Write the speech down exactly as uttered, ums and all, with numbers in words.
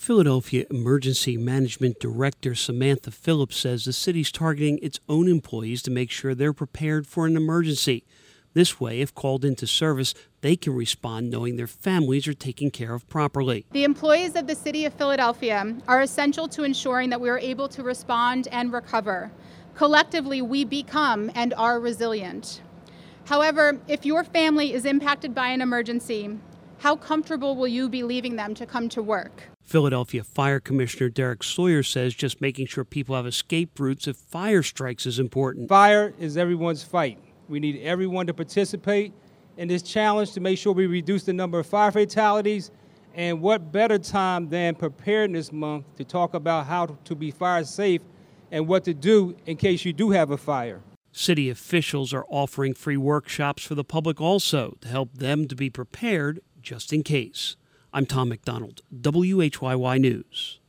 Philadelphia Emergency Management Director Samantha Phillips says the city's targeting its own employees to make sure they're prepared for an emergency. This way, if called into service, they can respond knowing their families are taken care of properly. The employees of the City of Philadelphia are essential to ensuring that we are able to respond and recover. Collectively, we become and are resilient. However, if your family is impacted by an emergency, how comfortable will you be leaving them to come to work? Philadelphia Fire Commissioner Derek Sawyer says just making sure people have escape routes if fire strikes is important. Fire is everyone's fight. We need everyone to participate in this challenge to make sure we reduce the number of fire fatalities. And what better time than Preparedness Month to talk about how to be fire safe and what to do in case you do have a fire. City officials are offering free workshops for the public also to help them to be prepared just in case. I'm Tom McDonald, W H Y Y News.